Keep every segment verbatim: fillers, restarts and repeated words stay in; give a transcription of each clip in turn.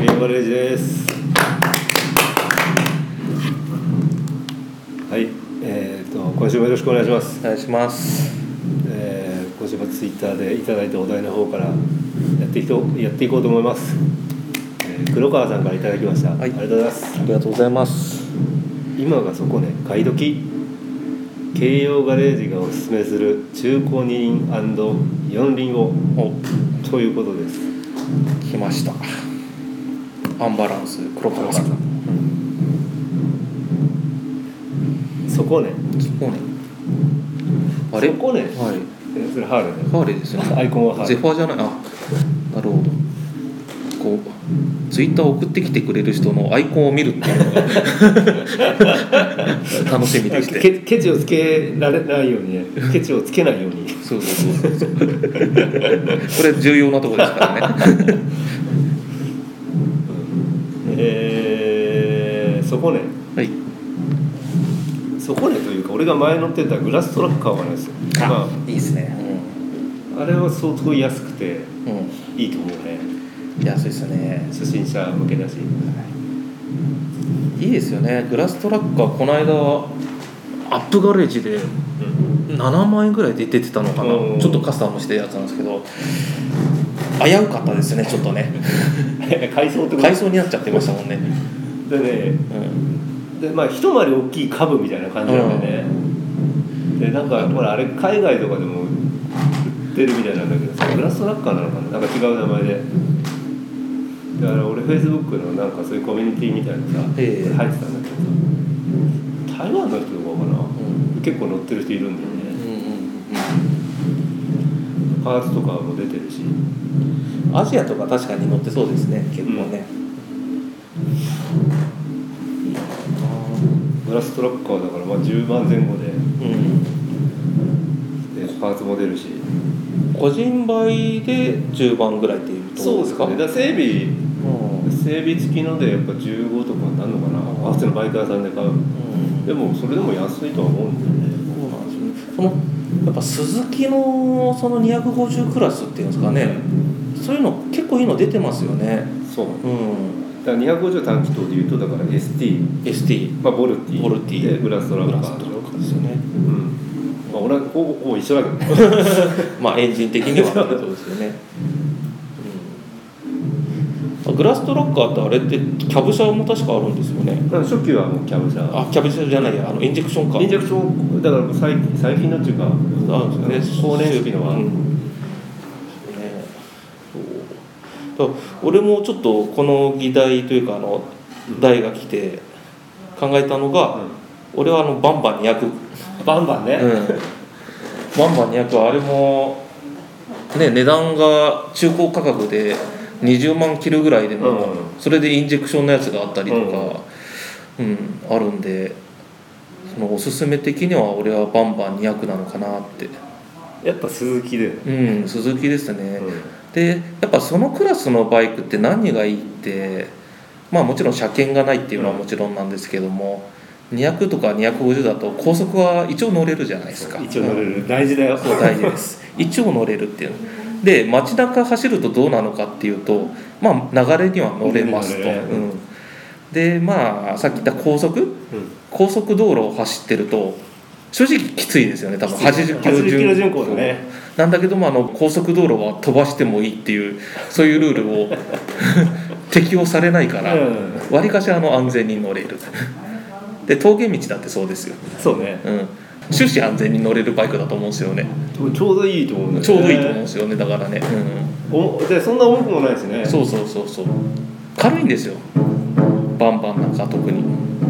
ケンガレージです。はい、えーと今週もよろしくお願いします。 お願いします。 えー、今週もツイッターでいただいたお題の方からやっていこうやっていこうと思います。えー、黒川さんからいただきました、はい、ありがとうございます。 ありがとうございます。 今がそこね、買い時。京葉ガレージがおすすめする中古二輪&四輪をということです。 来ました。アンバランス黒川さん。 そこね。 そこね。あれ？ そこね。はい。それハーレーね。 ハーレーですよね。 アイコンはハーレー。 ゼファーじゃない。あ、なるほど。こうツイッターを送ってきてくれる人のアイコンを見るっていうのが楽しみでして。 ケ, ケチをつけられないようにね。ケチをつけないように。 そうそうそうそう。これ重要なところですからね。 えー、そこね。 はい。 そこねというか、俺が前乗ってたグラストラッカーがあるんですよ。 あ、 まあ、 いいですね。 うん、あれは相当安くて、 うん、 いいと思うね。 安いですね。 初心者向けだし。 いいですよね。グラストラッカーこの間アップガレージでななまんえんぐらいで出てたのかな、うん、ちょっとカスタムしてるやつなんですけど、危うかったですね、ちょっとね。 改装ってこと？ 改装になっちゃってましたもんね。 でね、うん、でまあ一回り大きい株みたいな感じなんでね、うん、でなんかほらあれ海外とかでも売ってるみたいなんだけどさ、グラストラッカーなのかな、なんか違う名前で。だから俺フェイスブックのなんかそういうコミュニティみたいなさ、えー、入ってたんだけどさ、台湾の人とかかな、うん、結構乗ってる人いるんだよね、うんうんうん、パーツとかも出てるし、 アジアとか確かに乗ってそうですね、結構ね、 うん、グラストラッカーだからまあじゅうまんぜん後で、うん、でパーツも出るし、 個人売でじゅうまんぐらいっていうところですか？ そうですね。だから整備、うん、整備付きのでやっぱじゅうごとかになるのかな、合わせのバイク屋さんで買う、うん、でもそれでも安いとは思うんだよね。 そうなんですよね。そのやっぱスズキのそのにひゃくごじゅうクラスっていうんですかね、そういうの結構いいの出てますよね。 そう、うん、だからにひゃくごじゅう短気筒でいうとだから エスティー、 エスティー、 まあ、ボルティボルティでグラストラッカーですよね、うん、 まあ、俺はほぼほぼ一緒だけどまあエンジン的にはそうですよね、うん、グラストラッカーってあれってキャブ車も確かあるんですよね。 初期はもうキャブ車、 あ、キャブ車じゃないや、あのインジェクションか、 インジェクションだから最近、最近のっていうか、あるんですね、 高年式のは、うん、 そう俺もちょっとこの議題というかあの題が来て考えたのが、うん、俺はあのバンバンにひゃく、 バンバンね、うん、 バンバンにひゃくはあれも、ね、値段が中古価格でにじゅうまん切るぐらいでも、うん、それでインジェクションのやつがあったりとか、うんうん、あるんで、そのおすすめ的には俺はバンバンにひゃくなのかなって。 やっぱ鈴木で、 うん、鈴木ですね、うん、でやっぱそのクラスのバイクって何がいいって、まあもちろん車検がないっていうのはもちろんなんですけども、にひゃくとかにひゃくごじゅうだと高速は一応乗れるじゃないですか。 一応乗れる、うん、大事だよ。 そう大事です。一応乗れるっていうで、街中走るとどうなのかっていうと、まあ流れには乗れますと、うん、でまあさっき言った高速、うん、高速道路を走ってると正直きついですよね、多分はちじゅっキロ巡航でね。 なんだけども、あの高速道路は飛ばしてもいいっていうそういうルールを適用されないからわりかしあの安全に乗れるで、峠道だってそうですよ。 そうね、 うん、終始安全に乗れるバイクだと思うんですよね。 ちょうどいいと思うんだよね。 ちょうどいいと思うんですよね、だからね、 うん、おでそんな重くもないしね。 そうそうそうそう、軽いんですよ、バンバンなんか特に、うん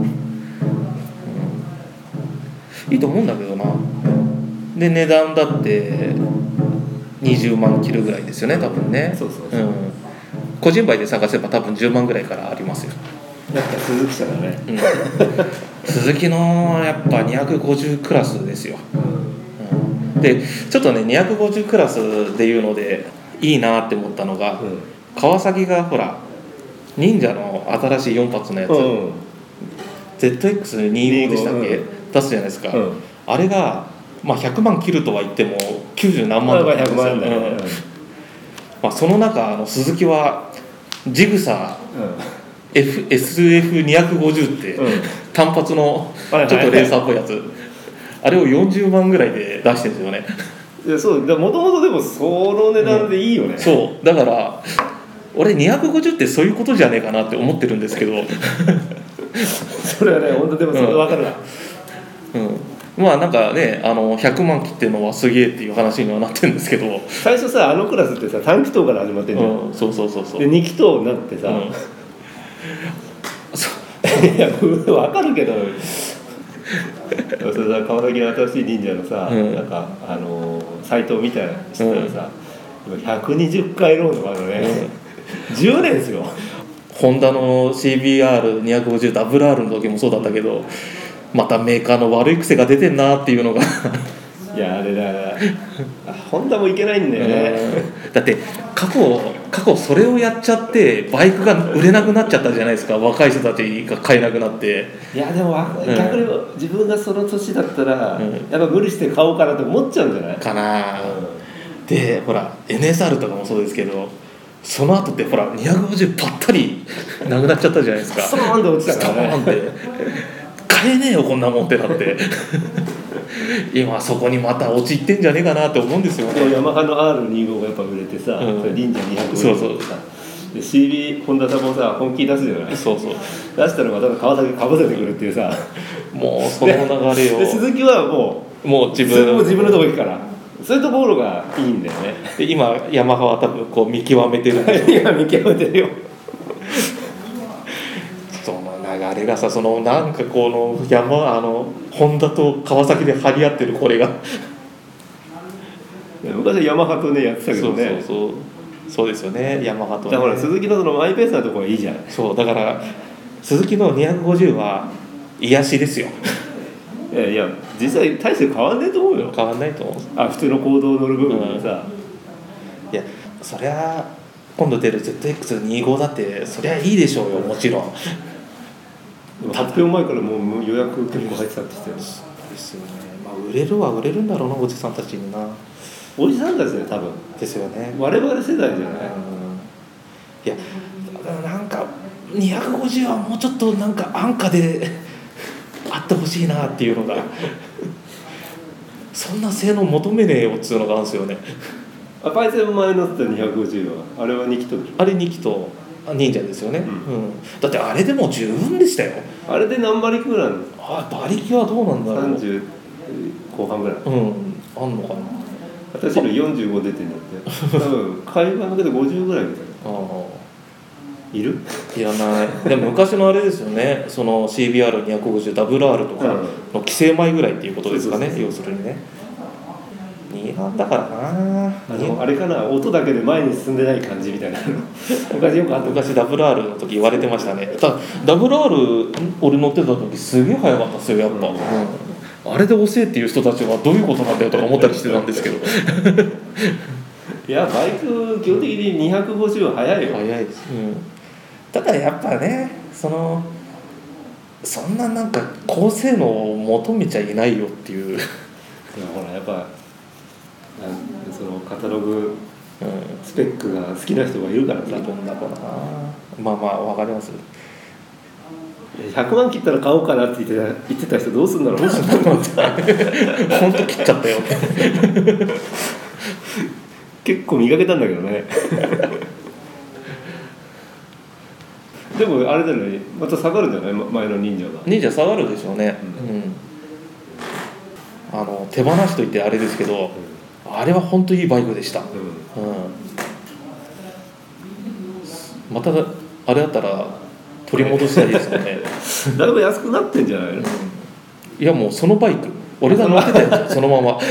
、いいと思うんだけどな。で値段だってにじゅうまん切るぐらいですよね、多分ね。 そうそうそう、うん、 個人売で探せば多分じゅうまんぐらいからありますよ。 やっぱ鈴木車だね、うん、 鈴木のやっぱにひゃくごじゅうクラスですよ、うん、でちょっとねにひゃくごじゅうクラスでいうのでいいなって思ったのが、うん、川崎がほら忍者の新しいよん発のやつ、うん、ゼットエックスにじゅうご でしたっけ、うん、出すじゃないですか、うん、あれが、まあ、ひゃくまん切るとは言ってもきゅうじゅう何万とかなんですよ、まあまあひゃくまんだよね、うん、まあ、その中あの鈴木はジグサー、うん、エスエフにひゃくごじゅう って、うん、単発のちょっとレーサーっぽいやつ、あれをよんじゅうまんぐらいで出してるんですよね。 いやそうもともとでもその値段でいいよね、うん、 そうだから俺にひゃくごじゅうってそういうことじゃねえかなって思ってるんですけどそれはね本当でもそれ分かるな、 うん、うん、まあなんかねあのひゃくまん切ってるのはすげえっていう話にはなってるんですけど、 最初さあのクラスってささん気筒から始まってんじゃん、 うん、そうそうそうそうでに気筒になってさ、うん、いや分かるけどそれさ川崎の新しい忍者のさ、うん、なんかあのサイト見たらしたらさ、うん、今ひゃくにじゅっかいロードがあるね、うん、じゅうねんですよ。 ホンダの シービーアールにひゃくごじゅうダブルアール の時もそうだったけど、またメーカーの悪い癖が出てんなっていうのがいやあれだホンダもいけないんだよね、 うん、だって過去過去それをやっちゃってバイクが売れなくなっちゃったじゃないですか、若い人たちが買えなくなって。 いやでも逆に自分がその年だったら、うん、やっぱ無理して買おうかなって思っちゃうんじゃないかな、うん、でほら エヌエスアール とかもそうですけど、その後ってほらにひゃくごじゅうぱったりなくなっちゃったじゃないですか。 ストーンって落ちたからね、 って買えねえよこんなもんってなって今そこにまた落ちってんじゃねえかなって思うんですよね。 ヤマハの アールにじゅうご がやっぱ売れてさ、うん、忍者にひゃくごじゅうとかさ、で シービー ホンダさんもさ本気出すじゃない。 そうそう出したらまた川崎かぶせてくるっていうさ、 もうその流れをで鈴木はもうもう自分も自分のとこ行くから、そういうところがいいんだよね。 で今ヤマハは多分こう見極めてるんで今見極めてるよその流れがさ、そのなんかこの山あのホンダと川崎で張り合ってるこれが昔はヤマハとねやってたけどね。 そうそうそうそうですよね、ヤマハと、ね、 だから鈴木のそのマイペースなところがいいじゃん。 そうだから鈴木のにひゃくごじゅうは癒しですよ。 いやいや実際大して変わんないと思うよ。 変わんないと思う。 あ普通の行動乗る部分でさ、 うん、いやそりゃ今度出る ゼットエックスにじゅうご だってそりゃいいでしょうよ、もちろん。 発表前からもう予約結構入ってたって言ってたよ。 ですよね、まあ、売れるは売れるんだろうな、おじさんたちにな。 おじさんたちね多分ですよね、 我々世代じゃない、うん、 いやなんかにひゃくごじゅうはもうちょっとなんか安価であってほしいなっていうのがそんな性能求めねえよっつうのがあるんですよね。 あパイセン前乗ってたにひゃくごじゅうはあれはに気筒でしょ。 あれに気筒忍者ですよね、うんうん、だってあれでも十分でしたよ。あれで何馬力ぐらいなの。 あ馬力はどうなんだろう。 さんじゅう後半ぐらい、うん、 あんのかな。 私のよんじゅうご出てんだって多分会話の中でごじゅうぐらいみたいな。あいるいらない。でも昔のあれですよね、その シービーアールにひゃくごじゅうダブルアール とかの規制米ぐらいっていうことですかね、要するにね。にばんだからなあのあれかな、音だけで前に進んでない感じみたいな昔よくあった。 昔 ダブルアール の時言われてましたね。ただ ダブルアール 俺乗ってた時すげえ速かったですよやっぱ、うんうん、あれで遅えっていう人たちはどういうことなんだよとか思ったりしてたんですけどいやバイク基本的ににひゃくごじゅうは速いよ。 速いです、うん、ただやっぱねそのそんななんか高性能を求めちゃいないよっていう。 ほらやっぱそのカタログスペックが好きな人がいるからさ、 いるんだろうな。まあまあ分かります。 ひゃくまん切ったら買おうかなって言ってた、言ってた人どうするんだろう。 本当切っちゃったよ結構見かけたんだけどねでもあれだよね、また下がるんじゃない、前の忍者が。 忍者下がるでしょうね、うん、あの手放しといてあれですけど、うん、あれは本当にいいバイクでした、うんうん、またあれだったら取り戻したいですよねだいぶ安くなってんじゃないの、うん、 いやもうそのバイク俺が乗ってたやつそのまま、うん、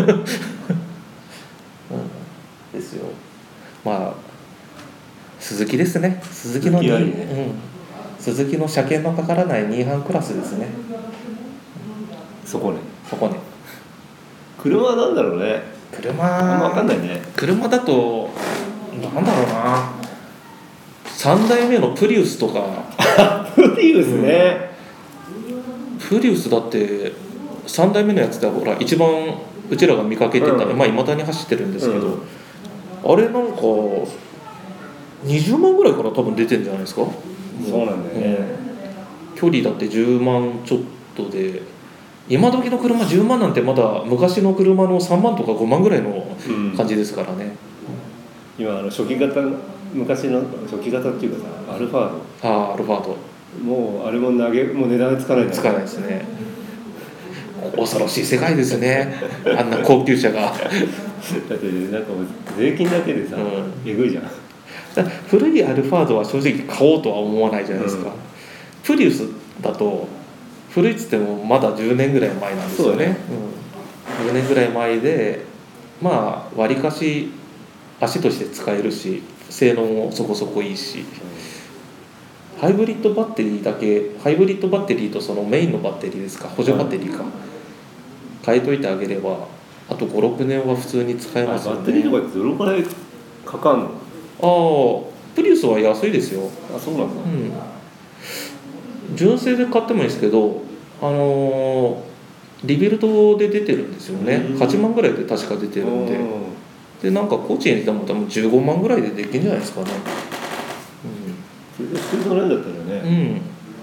ですよ。まあ鈴木ですね。鈴木の鈴木、ねうん、鈴木の車検のかからないに班クラスですね。 そこね。 そこね。 車はなんだろうね。 車あんま分かんないね。 車だとなんだろうな。さんだいめのプリウスとか。 プリウスね、 うん。プリウスだってさんだいめのやつでほら一番うちらが見かけてた、うん、まあ未だに走ってるんですけど、うん、あれなんかにじゅうまんぐらいから多分出てるんじゃないですか。 そうなんだよね、 うん、距離だってじゅうまんちょっとで、今時の車じゅうまんなんてまだ昔の車のさんまんとかごまんぐらいの感じですからね、 うん、今あの初期型、昔の初期型っていうかさ、アルファード、 ああアルファード、 もうあれも投げもう値段つかないんだつかないですね。恐ろしい世界ですね、あんな高級車がだってなんかもう税金だけでさ、うん、えぐいじゃん。 だ古いアルファードは正直買おうとは思わないじゃないですか、うん、プリウスだと古いっつってもまだじゅうねんぐらい前なんですよね、うん、じゅうねんぐらい前で、まあわりかし足として使えるし性能もそこそこいいし、うん、ハイブリッドバッテリーだけ、ハイブリッドバッテリーとそのメインのバッテリーですか、補助バッテリーか、変えといてあげればあとごろくねんは普通に使えますよね。 バッテリーとかってどのくらいかかんの？ ああ、プリウスは安いですよ。 あ、そうなんだ、 うん、純正で買ってもいいですけど、あのー、リビルドで出てるんですよね、はちまんぐらいで確か出てるんで、でなんかコーチに入れても多分じゅうごまんぐらいでできるんじゃないですかね、 うん、それで普通のレンだったらね、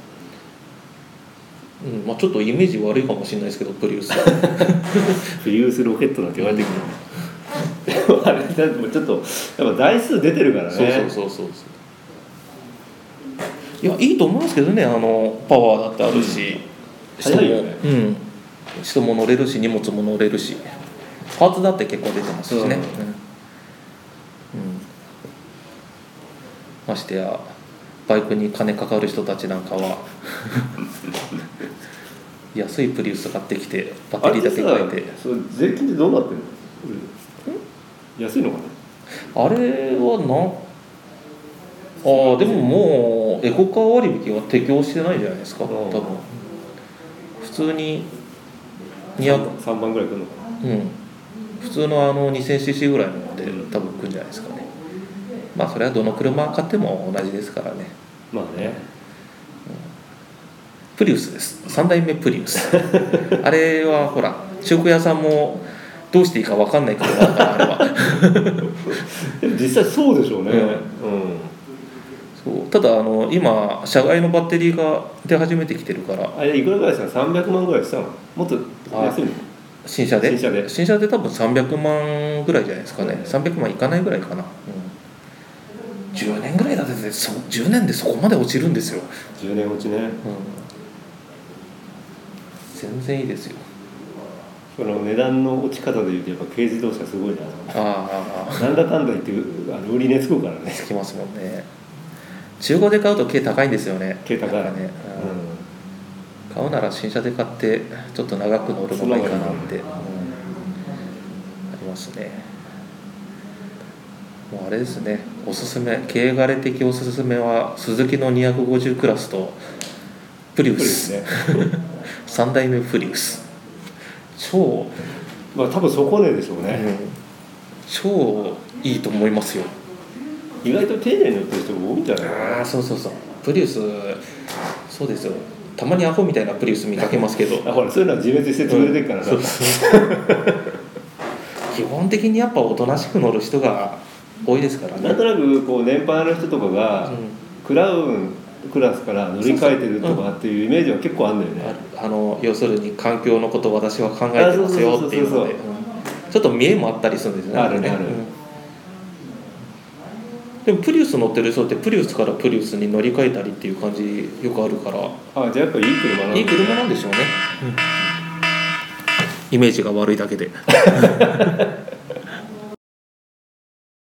うん、うん、まあ、ちょっとイメージ悪いかもしれないですけどプリウスプリウスロケットなんて言われてくる、うん、あれちょっとやっぱ台数出てるからね。 そうそうそうそう、いやいいと思うんですけどね、あのパワーだってあるし、うん、 速いよね、 うん、人も乗れるし荷物も乗れるしパーツだって結構出てますしね、うんうん、ましてやバイクに金かかる人たちなんかは安いプリウス買ってきてバッテリーだけ変えて、 それ税金ってどうなってるの？安いのかな？ あれはなああ、でももうエコカー割引は適用してないじゃないですか、多分普通ににひゃくさんばんぐらいくるのかな、 うん、普通のあの にせんシーシー ぐらいので多分来るんじゃないですかね。まあそれはどの車買っても同じですからね。 まあね、 プリウスです、さんだいめプリウスあれはほら中古屋さんもどうしていいか分かんない車だからあれはでも実際そうでしょうね、うんうん、 そうただあの今車外のバッテリーが出始めてきてるから、 あれいくらぐらいしたの？さんびゃくまんぐらいしたの？もっと安いの？ 新車で新車で新車で多分さんびゃくまんぐらいじゃないですかね、うん、さんびゃくまんいかないぐらいかな、うん、じゅうねんぐらいだってそじゅうねんでそこまで落ちるんですよ。 じゅうねん落ちね、うん、 全然いいですよ。 その値段の落ち方でいうとやっぱ軽自動車すごいな。ああ、なんだかんだ言ってあの売り値つくからね。 つきますもんね。中古で買うと軽高いんですよね。 軽高いね、 うん、買うなら新車で買ってちょっと長く乗るのがいいかなって、うん、ありますね。もうあれですね、おすすめ軽ガレ的おすすめはスズキのにひゃくごじゅうクラスとプリウス、ね、さんだいめプリウス超、 まあ多分底値でしょうね、うん、 超いいと思いますよ。 意外と丁寧に乗ってる人も多いんじゃないかな。 あ、そうそうそう、プリウスそうですよ、たまにアホみたいなプリウス見かけますけどあ、ほらそういうのは自滅して潰れてるからさ、うん、 基本的にやっぱおとなしく乗る人が多いですからね。 なんとなくこう年配の人とかが、うん、クラウンクラスから乗り換えてるとかっていうイメージは結構あるんだよね。 ああの要するに環境のことを私は考えてますよっていうのでちょっと見栄もあったりするんですね。 あるね、ある、うん、 でもプリウス乗ってる人ってプリウスからプリウスに乗り換えたりっていう感じよくあるから、 あ、じゃあやっぱいい車なんだ、 いい車なんでしょうね、うん、イメージが悪いだけで